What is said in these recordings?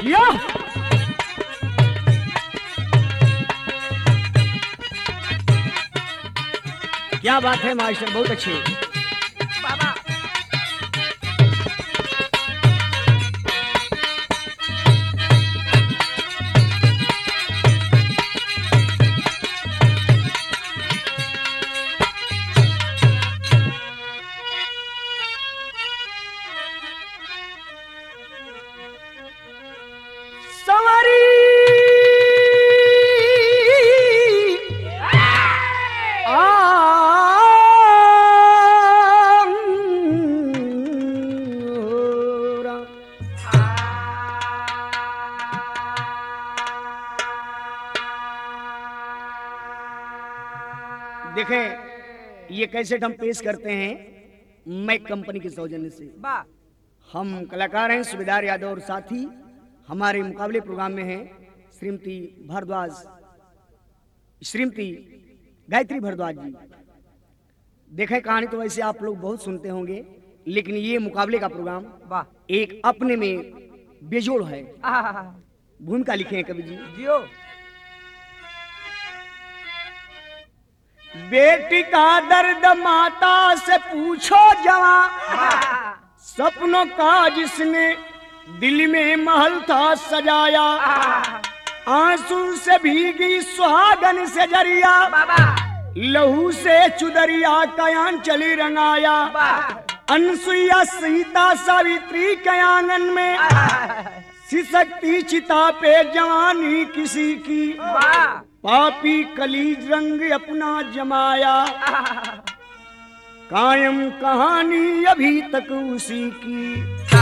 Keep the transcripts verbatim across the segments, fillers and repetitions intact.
या क्या बात है मास्टर, बहुत अच्छे। बाबा सवारी देखें, ये कैसेट हम पेश करते हैं मैक कंपनी के सौजन्य से। वाह हम कलाकार हैं सुबेदार यादव और साथी हमारे मुकाबले प्रोग्राम में हैं श्रीमती भारद्वाज, श्रीमती गायत्री भारद्वाज जी। देखें, कहानी तो वैसे आप लोग बहुत सुनते होंगे, लेकिन ये मुकाबले का प्रोग्राम वाह एक अपने में बेजोड़ है। आहा, भूमिका लिखे हैं कवि जी। जियो बेटी का दर्द माता से पूछो जवां, सपनों का जिसने दिल में महल था सजाया, आंसू से भीगी सुहागन से जरिया, बाबा लहू से चुदरिया कयान चली रंगाया, अनसुईया सीता सावित्री के आंगन में सिसकती चिता पे जवानी किसी की, वाह पापी कलीज रंग अपना जमाया, कायम कहानी अभी तक उसी की।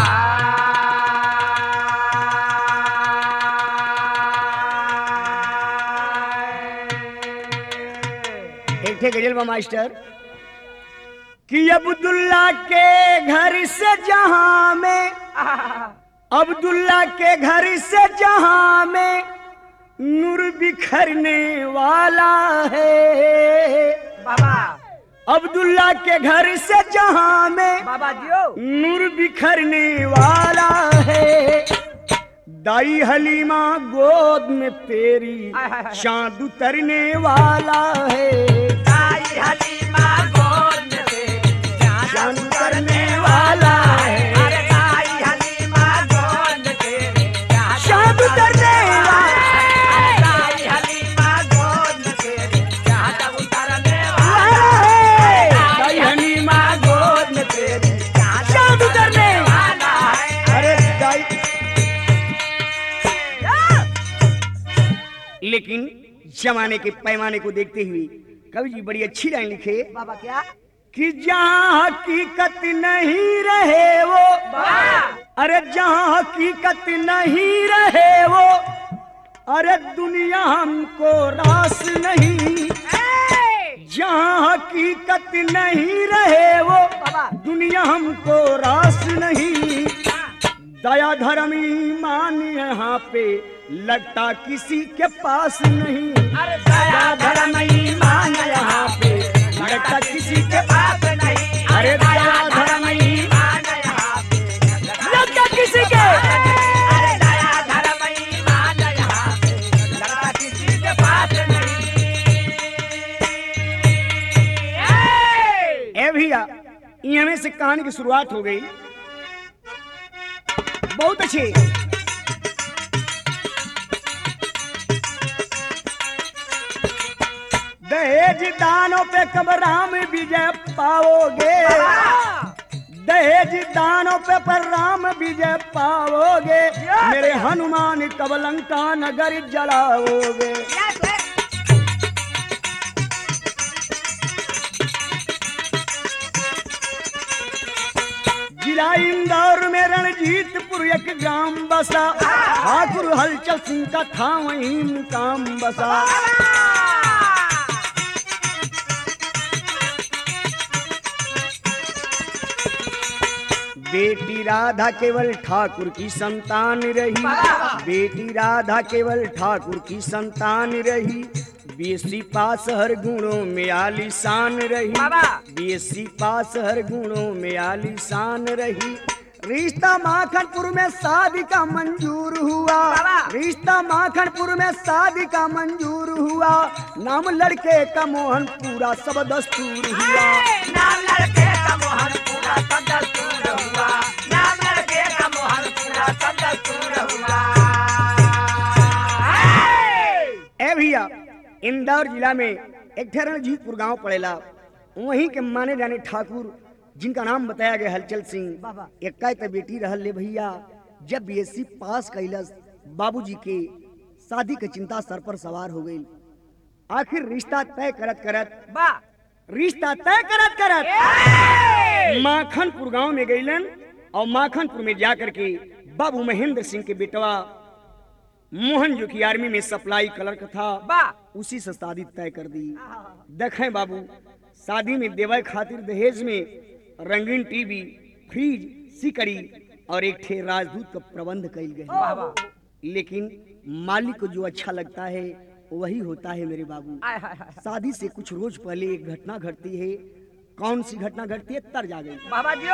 एक थे गजल मास्टर कि अब्दुल्ला के घर से जहां में, अब्दुल्ला के घर से जहां में नूर बिखरने वाला है, बाबा अब्दुल्ला के घर से जहां में बाबा जियो नूर बिखरने वाला है, दाई हलीमा गोद में तेरी चांद उतरने वाला है, दाई हलीमा गोद में तेरी चांद उतरने वाला है, अरे दाई हलीमा गोद में तेरी चांद उतरने वाला है, दाई हलीमा गोद में तेरी चांद उतरने वाला है, दाई हलीमा गोद में तेरी चांद उतरने वाला है। अरे दाई। लेकिन जमाने के पैमाने को देखते हुए कवि जी बड़ी अच्छी लाइन लिखे बाबा क्या कि जहाँ हकीकत नहीं रहे वो, अरे जहाँ हकीकत नहीं रहे वो, अरे दुनिया हमको रास नहीं, जहाँ हकीकत नहीं रहे वो, दुनिया हमको रास नहीं, दया धर्म ईमान यहाँ पे लगता किसी के पास नहीं, अरे दया धर्म ईमान यहाँ पे लगता किसी के पास नहीं, अरे दया धर्म ईमान यहाँ पे लगता किसी के, अरे दया धर्म ईमान यहाँ पे लगता किसी के पास नहीं। ए भैया, यहाँ में से कहानी की शुरुआत हो गई। बहुत अच्छे। दहेज दानों पे कब राम विजय पाओगे, दहेज दानों पे पर राम विजय पाओगे, मेरे हनुमान कब लंका नगर जलाओगे। जिला इंदौर में रणजीतपुर एक ग्राम बसा, ठाकुर हलचल सिंह का था वहीं मुकाम बसा। बेटी राधा केवल ठाकुर की संतान रही, बेटी राधा केवल ठाकुर की संतान रही, बीएससी पास हर गुणों में आलीशान रही, बीएससी पास हर गुणों में आलीशान रही, रिश्ता माखनपुर में शादी का मंजूर हुआ, रिश्ता माखनपुर में शादी का मंजूर हुआ, नाम लड़के का मोहन पूरा सब दस्तूर हुआ। नाम लड़के का मोहन पूरा सब दस्तूर हुआ, नाम लड़के का मोहन पूरा सब दस्तूर हुआ। ए भैया, इंदौर जिला में एक ठे रणजीतपुर गांव पड़ेला, वहीं के माने जाने ठाकुर जिनका नाम बताया गया हलचल सिंह, एक बेटी रहल ले भैया। जब बीएससी पास कैलस, बाबूजी के शादी के चिंता सर पर सवार हो गई। आखिर रिश्ता तय करत करत रिश्ता तय करत करत माखनपुर गांव में गईलन और माखनपुर में जाकर के बाबू महेंद्र सिंह के बेटवा मोहन जो की आर्मी में सप्लाई क्लर्क था, उसी से शादी तय कर दी। देखें बाबू, शादी में देवे खातिर दहेज में रंगीन टीवी, फ्रिज, सिकड़ी और एक ठे राजदूत का प्रबंध कइल गए। लेकिन मालिक को जो अच्छा लगता है वही होता है मेरे बाबू। शादी से कुछ रोज पहले एक घटना घटती है। कौन सी घटना घटती है? तर जा गई बाबा जी।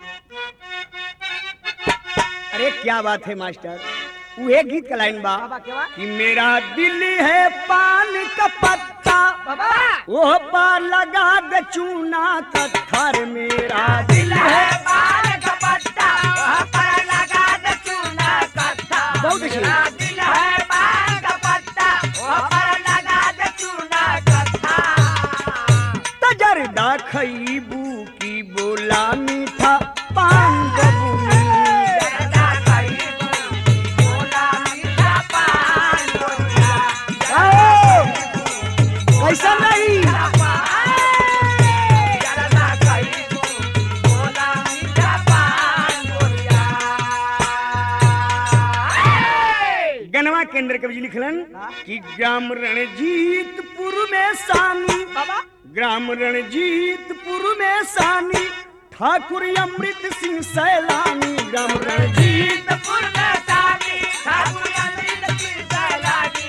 अरे क्या बात है मास्टर, वो एक गीत का लाइन बा बाबा क्या कि मेरा दिल है पान का पत्ता, बाबा वो पार लगा दे चूना पत्थर। मेरा दिल है पान का पत्ता, वहाँ पर लगा दे चूना पत्थर। बहुत अच्छी। मेरा दिल है पान का पत्ता, वहाँ पर लगा दे चूना पत्थर। तजरदा खईबू की बोला मीठा पान बबूनी। ऐसा नहीं गनवा केंद्र कवि जी लिखलन कि ग्राम रणजीतपुर में सानी, ग्राम रणजीतपुर में सानी, ठाकुर अमृत सिंह सैलानी। ग्राम रणजीतपुर में सानी, ठाकुर अमृत सिंह सैलानी।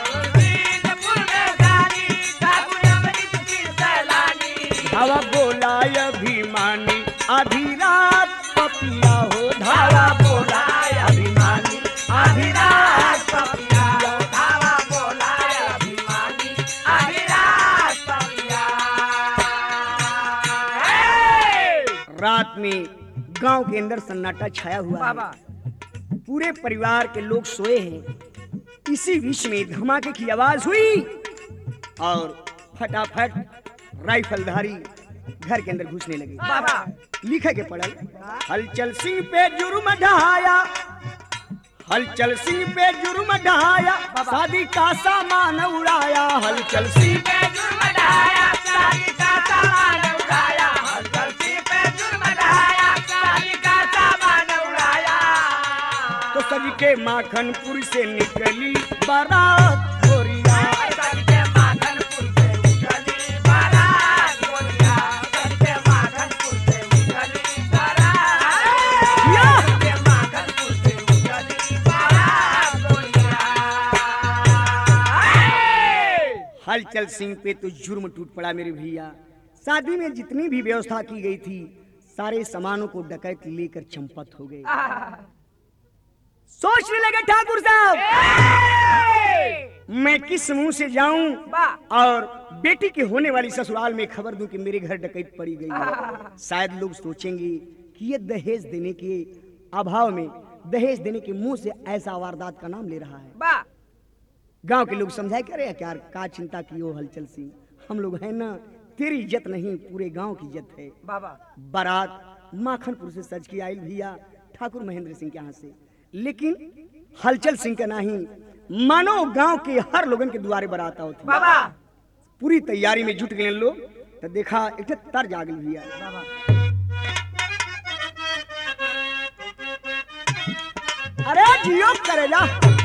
धावा बोला अभिमानी, आधी रात पपिया हो। धावा बोला अभिमानी, आधी रात पपिया। धावा बोला अभिमानी, आधी रात पपिया। रात में गांव के अंदर सन्नाटा छाया हुआ है। पूरे परिवार के लोग सोए हैं। इसी बीच में धमाके की आवाज हुई और फटाफट राइफलधारी घर के अंदर घुसने लगे। बाबा लिखे के पड़ल, हलचल सिंह पे जुर्म ढाया, हलचल सिंह पे जुर्म ढाया, शादी का सामान उड़ाया। हलचल सिंह पे जुर्म ढाया, शादी का सामान उड़ाया। हलचल सिंह पे जुर्म ढाया, शादी का सामान उड़ाया। तो सज के माखनपुर से निकली बारात गोरिया। हलचल सिंह पे तो जुर्म टूट पड़ा मेरे भैया। शादी में जितनी भी व्यवस्था की गई थी, सारे सामानों को डकैत लेकर चंपत हो गए। सोचने लगे ठाकुर साहब, मैं किस मुंह से जाऊं और बेटी के होने वाली ससुराल में खबर दूं कि मेरे घर डकैत पड़ी गई है। शायद लोग सोचेंगे कि ये दहेज देने के अभाव में, दहेज देने के मुंह से ऐसा वारदात का नाम ले रहा है। गांव के लोग समझाए क्या रे क्या का चिंता की हो हलचल सिंह, हम लोग हैं ना, तेरी इज्जत नहीं पूरे गांव की इज्जत है। बाबा बारात माखनपुर से सज के आयल भैया ठाकुर महेंद्र सिंह के यहाँ से, लेकिन हलचल सिंह का नहीं, मानो गांव के हर लोगन के द्वारे बारात होती। बाबा पूरी तैयारी में जुट गए लोग। तो देखा एक तर जागल भैया, अरे जियो करेला,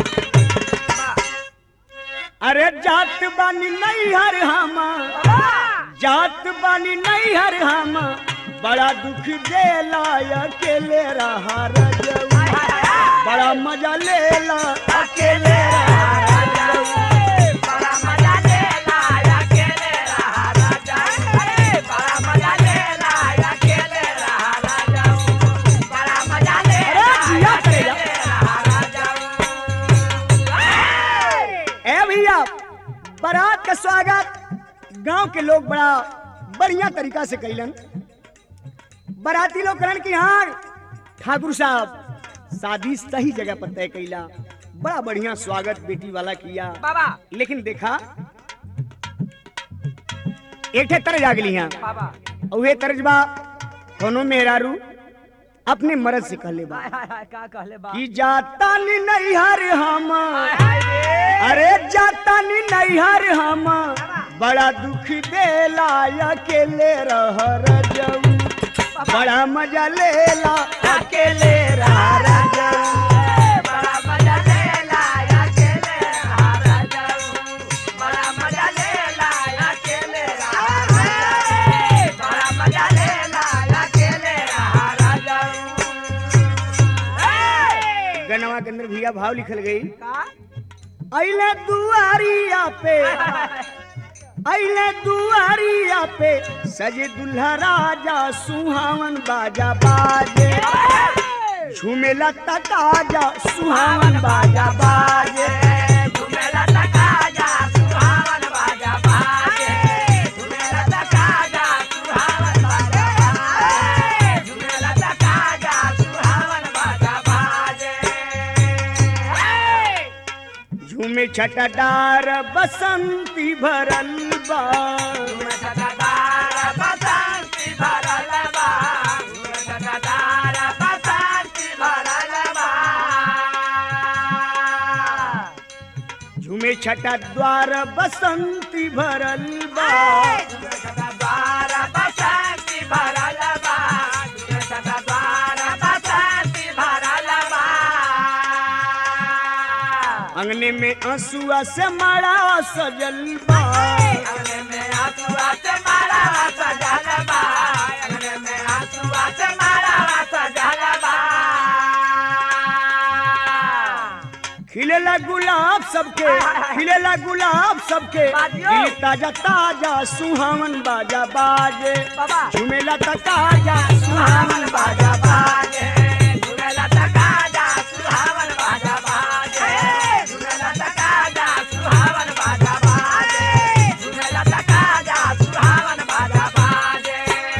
अरे जात बानी नहीं हर हामा, जात बानी नहीं हर हामा, बड़ा दुख देला अकेले रहा रजऊ, बड़ा मजा लेला अकेले रहा रजऊ, बड़ा मजा लेला अकेले रहा रजऊ, बड़ा मजा लेला अकेले रहा रजऊ, बड़ा मजा गांव के लोग बड़ा बढ़िया तरीका से कैलन। बाराती लोग कहलन कि हाँ ठाकुर साहब शादी सही जगह पर तय कैला, बड़ा बढ़िया स्वागत बेटी वाला किया बाबा। लेकिन देखा एक ठे तरज आ गई बाबा उहे तरजबा कोनो मेहरारू अपने मर्द से कहले बा हाय हाय हाय का कहले बा कि जाता नी नैहर हम, हाय रे अरे जाता नी नैहर हम, बड़ा दुख देला अकेले रह रजऊ, बड़ा मजा लेला अकेले रह रजऊ। बड़ा मजा लेला अकेले रहा राजाऊ, बड़ा मजा लेला अकेले रहा राजाऊ, बड़ा मजा लेला अकेले रहा राजाऊ। गनवा के अंदर भैया भाव लिखल गई, का अइले दुआरिया पे, अइले दुआरिया पे, सजे दुल्हा राजा सुहावन बाजा बाजे, झूमेला तकाजा सुहावन बाजा बाजे। झूमेला तकाजा सुहावन बाजा बाजे, झूमेला तकाजा सुहावन बाजा बाजे, झूमेला तकाजा सुहावन बाजा बाजे। झूमे छटाडार बसंती भरल बा, झूमे छटाडार बसंती भरल बा, झूमे छटाडार बसंती भरल बा। झूमे छटा द्वार बसंती भरल बा, झूमे छटाडार बसंती भरल बा, झूमे छटाडार बसंती भरल बा। अंगने में आंसुआ से मारा सजल बा, अंगने में आंसुआ से मारा सजल बा, अंगने में आंसुआ से मारा सजल बा। खिलेला गुलाब सबके, खिलेला गुलाब सबके, बाजियो। दिल ताजा ताजा सुहावन बाजा बाजे, बाबा झूमेला तकाजा सुहावन बाजा बाजे। झूमेला तकाजा सुहावन बाजा बाजे, झूमेला तकाजा सुहावन बाजा बाजे, झूमेला तकाजा सुहावन बाजा बाजे।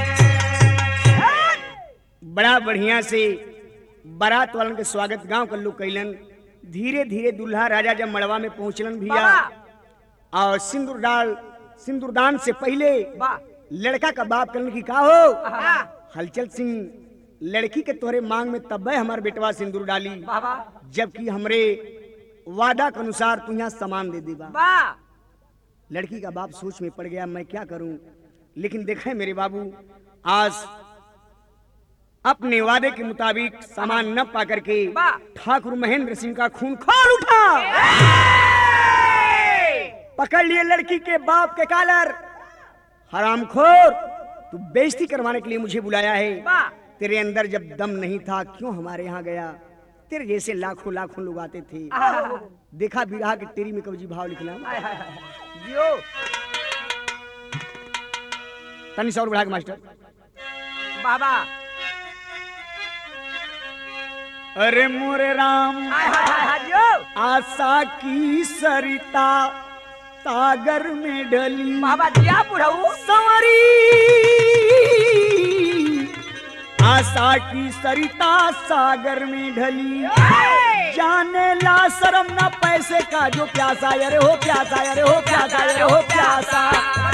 बड़ा बढ़िया से बारात वालन के स्वागत गांव के लोग कैलन। धीरे धीरे दुल्हा राजा जब मड़वा में पहुंचलन भैया और सिंदूर डाल सिंदूरदान से पहले वाह लड़का का बाप कहलन कि का हो आहा, हलचल सिंह लड़की के तोहरे मांग में तब्बे हमार बेटवा सिंदूर डाली, बाबा जबकि हमरे वादा के अनुसार तू यहाँ सामान दे देबा। वाह लड़की का बाप सोच में पड़ गया मैं क्या करूं, लेकिन देखे मेरे बाबू आज अपने वादे के मुताबिक सामान न पा करके वाह। ठाकुर महेंद्र सिंह का खून खोल उठा, पकड़ लिए लड़की के बाप के कालर। हरामखोर तू बेइज्जती करवाने के लिए मुझे बुलाया है, वाह तेरे अंदर जब दम नहीं था क्यों हमारे यहाँ गया? तेरे जैसे लाखों लाखों लोग आते थे। आहा, देखा बिरहा के टेरी में कवजी भाव लिखना हाय, हाय, हाय। जियो तनी सौ बढ़ा के मास्टर। बाबा अरे मोरे राम हाय, हाय, हाय, हाय, जियो आशा की सरिता सागर में ढली, बाबा जिया बुढ़ऊ संवरी आशा की सरिता सागर में ढली, जाने ला शर्म ना पैसे का जो प्यासा, अरे हो प्यासा, अरे हो प्यासा, अरे हो प्यासा।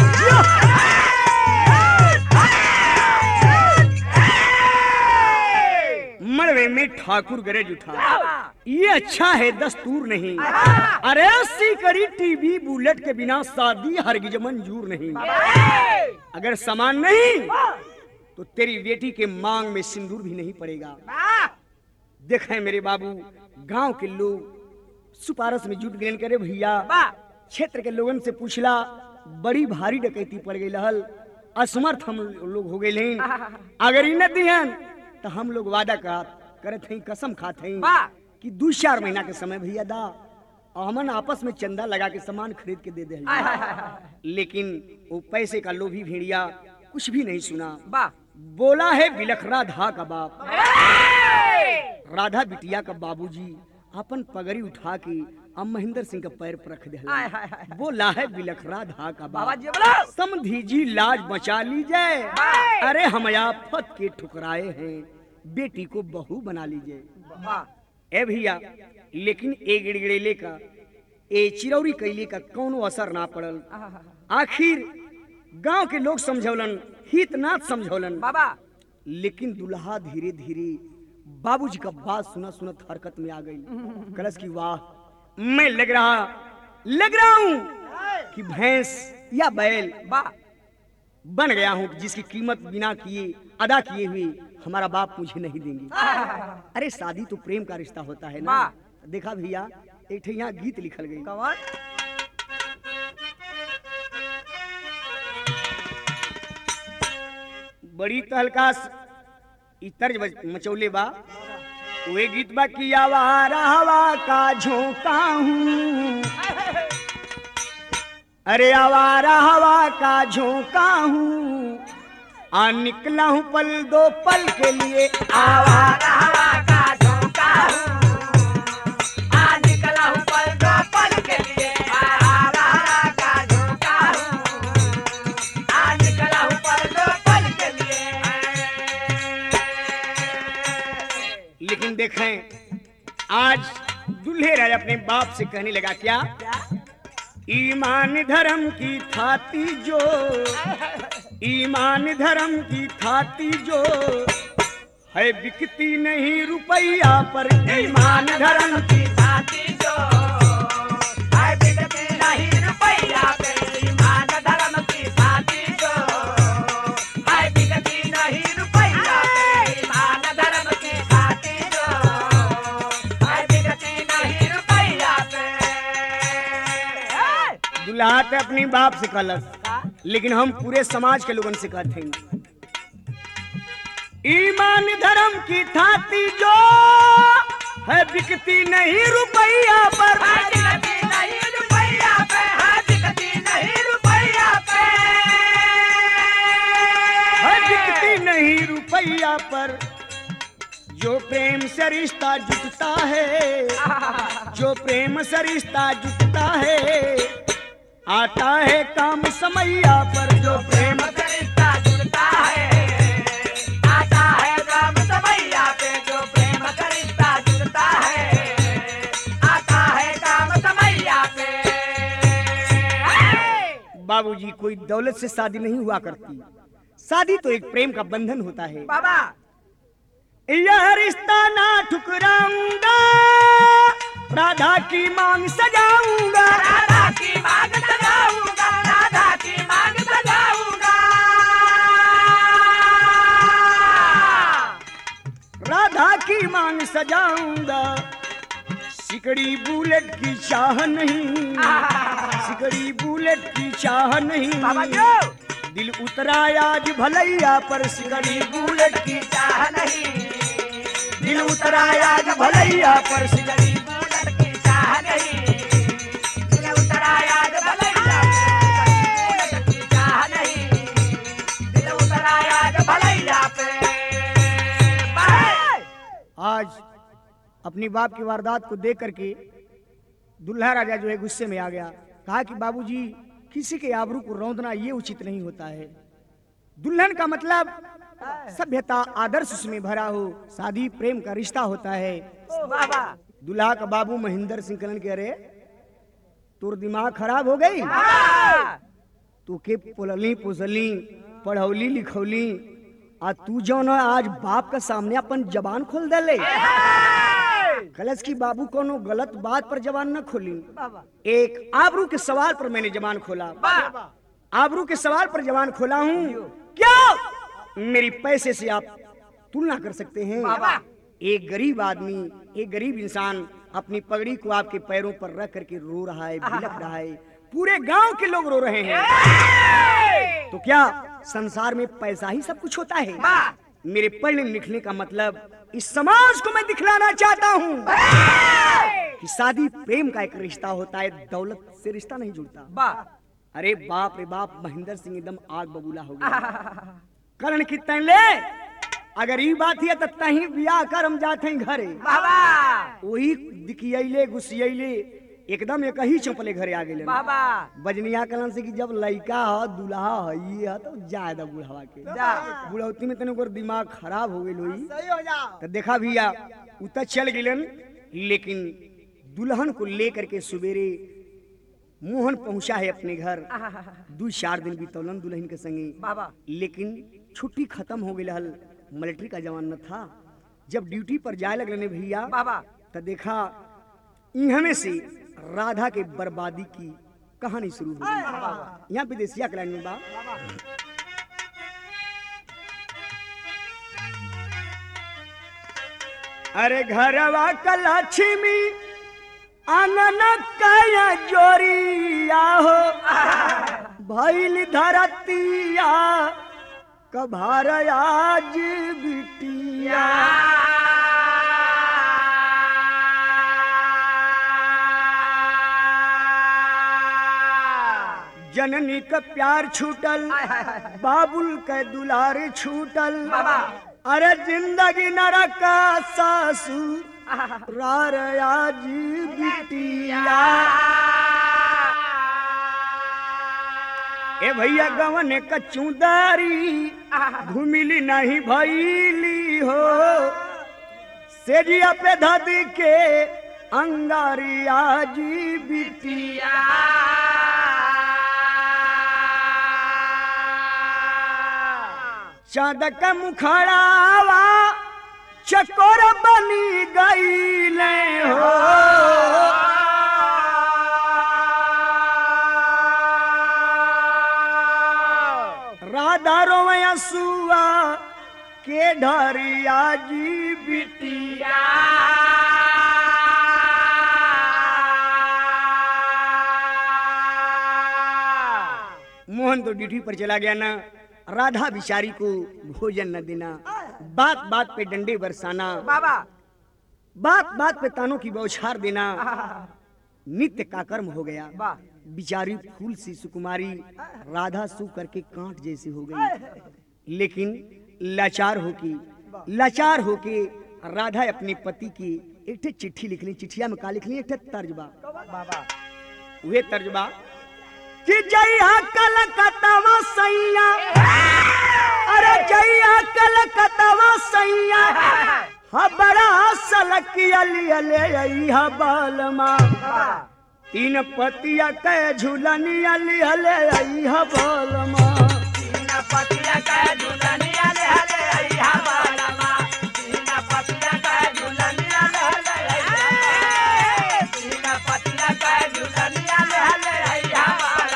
मड़वे में ठाकुर गरज उठा, ये अच्छा है दस्तूर नहीं, अरे सीकरी टीवी बुलेट के बिना शादी हरगिज मंजूर नहीं। अगर सामान नहीं तो तेरी बेटी के मांग में सिंदूर भी नहीं पड़ेगा। देखें मेरे बाबू गांव के लोग सुपारस में जुट गए, करे भैया क्षेत्र के लोगन से पूछला, बड़ी भारी डकैती पड़ गई लहल, असमर्थ हम लोग हो गए, अगर इ न दिहन तो हम लोग वादा का करत हई, कसम खात हई कि दो चार महीना के समय भैया दा, हमन आपस में चंदा लगा के सामान खरीद के दे दे। लेकिन वो पैसे का लोभी भेड़िया कुछ भी नहीं सुना, बोला है बिलख राधा का बाप, राधा बिटिया का बाबूजी अपन पगड़ी उठा के अब महेंद्र सिंह का पैर पर रख हाय दिया। हाय हाय बोला है बिलखरा धा का बाबा बाबा, जी बोलो समधी जी लाज बचा लीजिए। हाय। अरे हम आफत के ठुकराए हैं, बेटी को बहू बना लीजिए। वाह ए भैया, लेकिन ए गिड़गिड़ेले का ए चिरौरी कैली का कोनो असर ना पड़ल। आखिर गांव के लोग समझौलन, हितनाथ समझौलन, बाबा लेकिन दुल्हा धीरे धीरे बाबूजी का बात सुना सुनत हरकत में आ गई। कलश की वाह, मैं लग रहा लग रहा हूं कि भैंस या बैल वाह बन गया हूं, जिसकी कीमत बिना किए अदा किए हुए हमारा बाप मुझे नहीं देंगे। अरे शादी तो प्रेम का रिश्ता होता है ना। देखा भैया, एक ठे यहाँ गीत लिखल गई। कौन बड़ी तहलका ई तर्ज बज- मचौले बा। वे गीत बा कि आवारा हवा का झोंका हूँ, अरे आवारा हवा का झोंका हूँ, आ निकला हूँ पल दो पल के लिए। आवारा हवा का झोंका हूँ, आ निकला हूँ पल दो पल के लिए। आवारा हवा का झोंका हूँ, आ निकला हूँ पल दो पल के लिए। लेकिन देखें, आज दूल्हे राज अपने बाप से कहने लगा क्या? ईमान धर्म की थाती जो, ईमान धर्म की थाती जो, है बिकती नहीं रुपया पर। ईमान धर्म की साथी जो, है बिकती नहीं रुपया पे। ईमान धर्म की साथी जो, है बिकती नहीं रुपया पे। ईमान धर्म की साथी जो, है बिकती नहीं रुपया पे। दुल्हा ते अपनी बाप से कहलस, लेकिन हम पूरे समाज के लोगन से कहते हैं, ईमान धर्म की थाती जो, है बिकती नहीं रुपया पर। है बिकती नहीं रुपया पे, है बिकती नहीं रुपया पे। है बिकती नहीं रुपया पर। जो प्रेम से रिश्ता जुटता है, जो प्रेम से रिश्ता जुटता है, आता है काम समैया पर। जो प्रेम से रिश्ता जुड़ता है, आता है काम समैया पे। जो प्रेम का रिश्ता जुड़ता है, आता है काम समैया पे। बाबूजी, कोई दौलत से शादी नहीं हुआ करती, शादी तो एक प्रेम का बंधन होता है। बाबा यह रिश्ता ना ठुकराऊंगा, राधा की मांग सजाऊंगा। राधा की मांग सजाऊंगा, राधा की मांग सजाऊंगा। राधा की मांग सजाऊंगा। सिकड़ी बुलेट की चाह नहीं, सिकड़ी बुलेट की चाह बाबा नहीं, जो दिल उतरा आज भलैया पर। सिकड़ी बुलेट की चाह नहीं, दिल उतरा आज भलैया पर। सिकड़ी बुलेट की चाह नहीं, दिल उतरा आज भलैया पे। बुलेट की चाह नहीं, दिल उतरा आज भलैया पे। आज अपनी बाप की वारदात को देख करके दुल्हा राजा जो है गुस्से में आ गया। कहा कि बाबूजी, किसी के आबरू को रौंदना ये उचित नहीं होता है। दुल्हन का मतलब सभ्यता आदर्श उसमें भरा हो, शादी प्रेम का रिश्ता होता है। बाबा दुल्हा का बाबू महेंद्र सिंह कलन के, अरे तोर दिमाग खराब हो गई, तू के पोलली पोसली पढ़ौली लिखौली, आ तू जो ना आज बाप का सामने अपन जबान खोल दे ले। कलश की बाबू कोनो गलत बात पर जबान न खोली, एक आबरू के सवाल पर मैंने जबान खोला। आबरू के सवाल पर जबान खोला हूँ। क्या मेरी पैसे से आप तुलना कर सकते हैं? एक गरीब आदमी, एक गरीब इंसान अपनी पगड़ी को आपके पैरों पर रख करके रो रहा है, बिलख रहा है, पूरे गांव के लोग रो रहे हैं। तो क्या संसार में पैसा ही सब कुछ होता है? मेरे पढ़ने लिखने का मतलब इस समाज को मैं दिखलाना चाहता हूँ कि शादी प्रेम का एक रिश्ता होता है, दौलत से रिश्ता नहीं जुड़ता। अरे बाप रे बाप, महेंद्र सिंह एकदम आग बबूला हो गया। करण की तन ले, अगर ये बात है तो तही बियाह कर हम जाते हैं घरे। वही दिखियले गुसियले एकदम एक ही चौपले घरे आ गए बाबा बजनिया कलन से कि जब लड़का हो दूल्हा है ये है तो ज्यादा बुढ़ावा के जा बुढ़ौती में तने ओकर दिमाग खराब हो गई हुई सही हो जाओ। तो देखा भैया उतर चल गिलन लेकिन दुल्हन को लेकर के सवेरे मोहन पहुंचा है अपने घर दो चार दिन बीतौलन दुल्हन के संगे बाबा लेकिन छुट्टी खत्म हो गई हल मिलिट्री का जमाना था जब ड्यूटी पर जाए लगने भैया बाबा तो देखा इहमे से राधा के बर्बादी की कहानी शुरू हो गई यहाँ विदेशिया क्लाइन में बा अरे घरवा का लक्ष्मी आंगन काया जोरिया हो भइल धरतिया कभार आज बिटिया जननी का प्यार छूटल बाबुल के दुलार छूटल अरे जिंदगी नरक सासू रार आज बिटिया ए भैया गवन कचूदारी घुमिली नहीं भैली हो सेजिया पे धदी के अंगारी आज बिटिया चाँद का मुखड़ावा चकोर बनी गईले हो राधा रोवया सुआ के ढरिया जी बिटिया मोहन तो ड्यूटी पर चला गया ना राधा बिचारी को भोजन न देना बात बात पे डंडे बरसाना बाबा बात बात पे तानों की बौछार देना नित्य का कर्म हो गया वाह बिचारी फूल सी सुकुमारी राधा सू करके कांट जैसी हो गई लेकिन लाचार होके लाचार होके राधा अपने पति की एक ठे चिट्ठी लिख ली चिट्ठिया में का लिख ली एक ठे तर्जबा बाबा वे तर्जबा कि जइया कलकत्तावा सैया अरे जइया कलकत्तावा सैया हा बड़ा सलकिया लिया ले आई हा बालमा तीन पतिया के झूलनिया लिया ले आई हा बालमा तीन पतिया के झूलनिया ले आई हा बालमा तीन पतिया के झूलनिया ले आई तीन पतिया के झूलनिया ले आई हा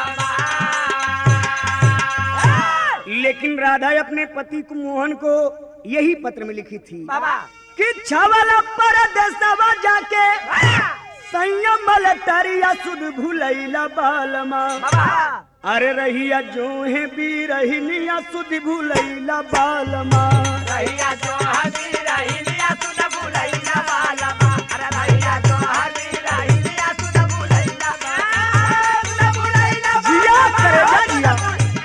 लेकिन राधा अपने पति को मोहन को यही पत्र में लिखी थी बाबा कि छावला परदेसवा जाके संयम तरिया सुध भूलैला बालमा बाबा अरे रहिया जो है भी रहिनिया सुध भूलैला बालमा रहिया जो हदी रहिया सुध भूलैला बालमा अरे रहिया जो हदी रहिया सुध भूलैला सुध भूलैला जिया करे जा जिया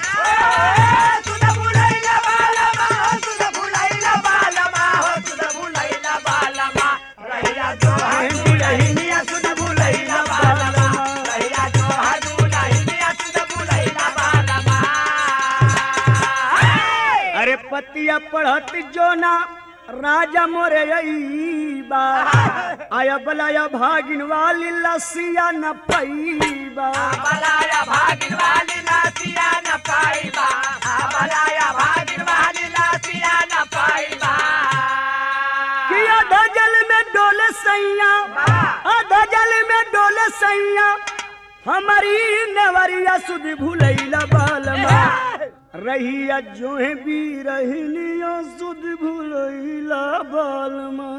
पतिया पढ़त जो ना राजा मोरे बा आया बलाया भागिन वाली लसिया न पैबा बलाया भागिन वाली लसिया न पैबा बलाया भागिन वाली लसिया न पैबा किया धजल में डोले सैया आधा जल में डोले सैया हमारी नेवरिया सुध भूलैला बालमा रहिया जो है भी रहिनिया सुध भूलैला बालमा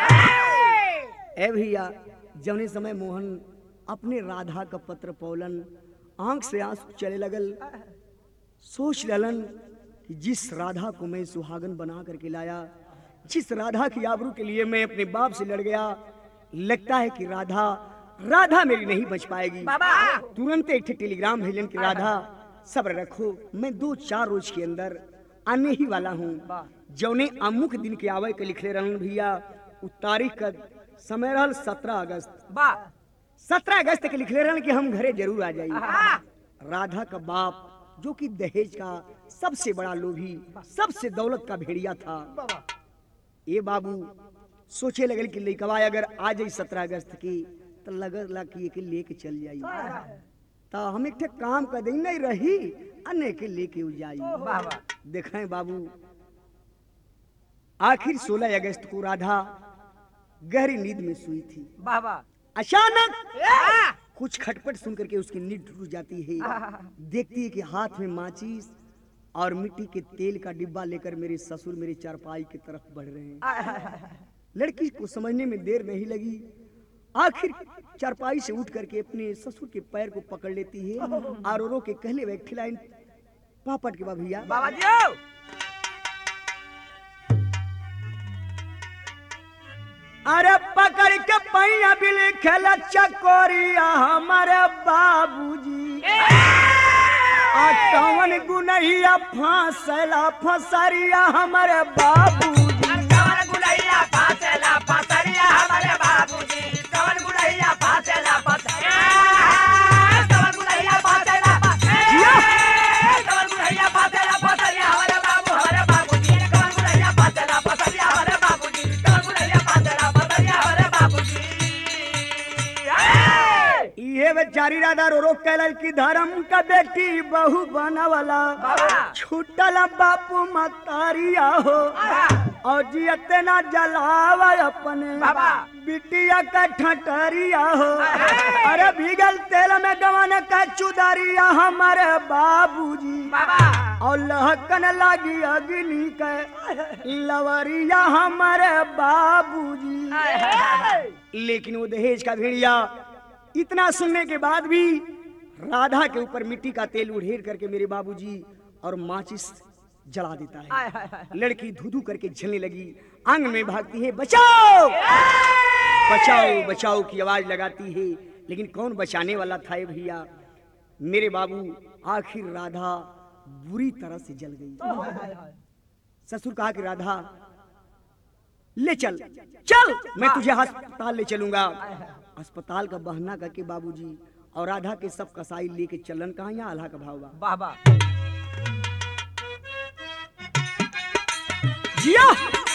ए भैया जौने समय मोहन अपने राधा का पत्र पौलन आंख से आंसू चले लगल सोच ललन कि जिस राधा को मैं सुहागन बना करके लाया जिस राधा की आबरू के लिए मैं अपने बाप से लड़ गया लगता है कि राधा राधा मेरी नहीं बच पाएगी बाबा तुरंत एक टेलीग्राम भेजन कि राधा सब्र रखो मैं दो चार रोज के अंदर आने ही वाला हूँ जौने अमुक दिन के आवे के लिखले रहन भैया उ तारीख का समय रहल सत्रह अगस्त बा सत्रह अगस्त के लिखले रहन कि हम घरे जरूर आ जाइए। राधा का बाप जो कि दहेज का सबसे बड़ा लोभी, सबसे दौलत का भेड़िया था, ये बाबू सोचे लगल कि लइकवा अगर आ जाई सत्रह अगस्त की तो लगला कि ये के लेके चल जाई, तो हम एक काम कर दें नहीं रही अन्य के लेके उ जाई। देखें बाबू आखिर सोलह अगस्त को राधा गहरी नींद में सोई थी। अचानक कुछ खटपट सुन करके उसकी नींद टूट जाती है। देखती है कि हाथ में माचिस और मिट्टी के तेल का डिब्बा लेकर मेरे ससुर मेरे चारपाई की तरफ बढ़ रहे हैं। लड़की को समझने में देर नहीं लगी, आखिर चारपाई से उठ करके अपने ससुर के पैर को पकड़ लेती है और रो के कहले बैठी लाइन पापट के बा भैया बाबा जी अरे पकड़ के पैया बिल खेला चकोरिया हमारे बाबूजी आ कौन गुनहिया फांसला फसरिया हमारे बाबूजी कवन गुनैया फांसेला फसरिया हमारे बाबूजी कवन गुनैया फांसेला फसरिया कवन गुनैया फांसेला फसरिया कवन गुनैया फांसेला फसरिया हमारे बाबू हमारे बाबूजी कवन गुनैया फांसेला फसरिया हमारे बाबूजी कवन गुनैया फांसेला फसरिया हमारे बाबूजी। ये बेचारी राधा रो रो कहल की धर्म का बेटी बहू बनवला छूटल बापू मतारिया हो और जियते ना जलावा अपने बिटिया का ठटरिया हो। अरे भीगल तेल में गवन का चुदारिया हमारे बाबूजी और लहकन लगी अग्नि के लवरिया हमारे बाबूजी। लेकिन वो दहेज का भेड़िया इतना सुनने के बाद भी राधा के ऊपर मिट्टी का तेल उड़ेल करके मेरे बाबूजी और माचिस जला देता है। लड़की धू-धू करके जलने लगी, आंगन में भागती है, बचाओ बचाओ बचाओ की आवाज लगाती है, लेकिन कौन बचाने वाला था ये भैया। मेरे बाबू आखिर राधा बुरी तरह से जल गई। ससुर कहा कि राधा ले चल चल मैं तुझे अस्पताल ले चलूंगा। अस्पताल का बहाना करके बाबूजी और राधा के सब कसाई लेके चलन कहा यहाँ आल्हा का भाव बाबा जिया।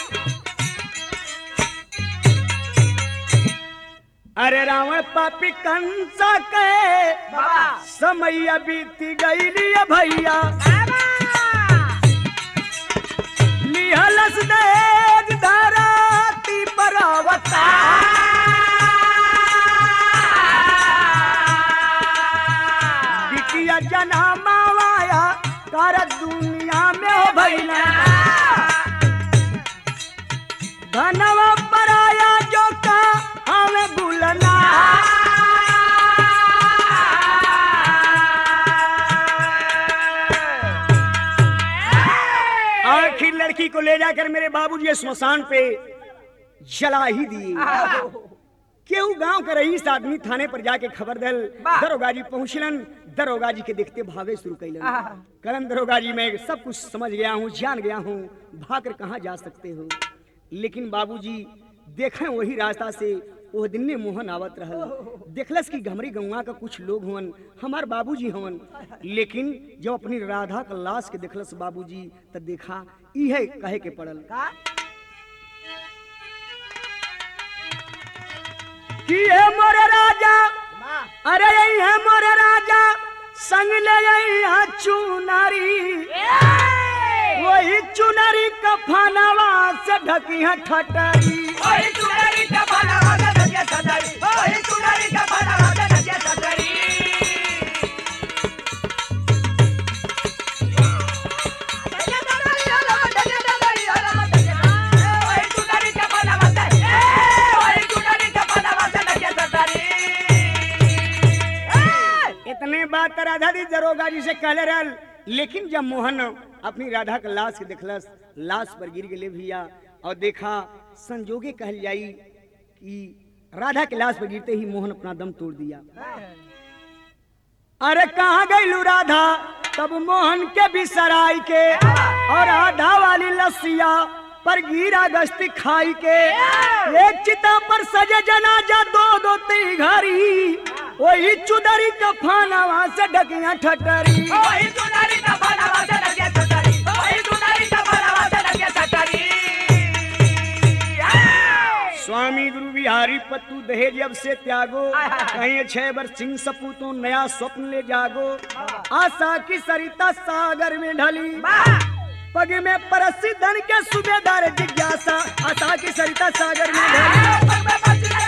अरे रावण पापी कंसा के समय बीती गई भैया लिहलस देज धराती पर अवतार बिटिया जना मावाया कर दुनिया में हो भैया धनवा पराया जो का हमें गुलना। आखिर लड़की को ले जाकर मेरे बाबूजी स्मशान पे जला ही दिए। केहू गांव का रईस आदमी थाने पर जाके खबर दल दरोगा जी पहुंचलन। दरोगा जी के देखते भागे शुरू कैलन। करन दरोगा जी मैं सब कुछ समझ गया हूँ, जान गया हूँ, भागकर कहाँ जा सकते हो। लेकिन बाबूजी देखें वही रास्ता से वो दिन में मोहन आवत रहल। देखलस कि घमरी गौवा का कुछ लोग हुवन, हमार बाबूजी हवन। लेकिन जब अपनी राधा का लाश के देखलस बाबूजी तो देखा इहे कहे के पड़ल कि ये मोरे राजा, अरे यही है मोरे राजा संग ले यहाँ चुनारी, वही चुनरी कफनवा से ढकी है ठटरी। वही चुनरी कफनवा से ढकी है ठटरी, वही चुनरी कफनवा से ढकी है ठटरी। वही चुनरी कफनवा से, वही चुनरी कफनवा से ढकी है ठटरी। इतने बात राधा दी दरोगा जी से कहले रहल। लेकिन जब मोहन अपनी राधा का लाश के देखलस, लाश पर गिर गए भैया और देखा संजोगे कहल जाई कि राधा के लाश पर गिरते ही मोहन अपना दम तोड़ दिया। अरे कहाँ गई राधा, तब मोहन के भी सराय के और राधा वाली लसिया पर गिरा गश्ती खाई के, एक चिता पर सजे जनाजा दो दो ती घरी, वही चुदरी कफानवा से ढकिया ठटरी। वही चुदरी कफानवा से ढकिया ठटरी, वही चुदरी कफानवा से ढकिया ठटरी। स्वामी गुरु बिहारी पत्तू दहेज अब से त्यागो, कहीं छह वर्ष सिंह सपूतों नया स्वप्न ले जागो। आशा की सरिता सागर में ढली, पग में परसी धन के सूबेदार जिज्ञासा, आशा की सरिता सागर में ढली।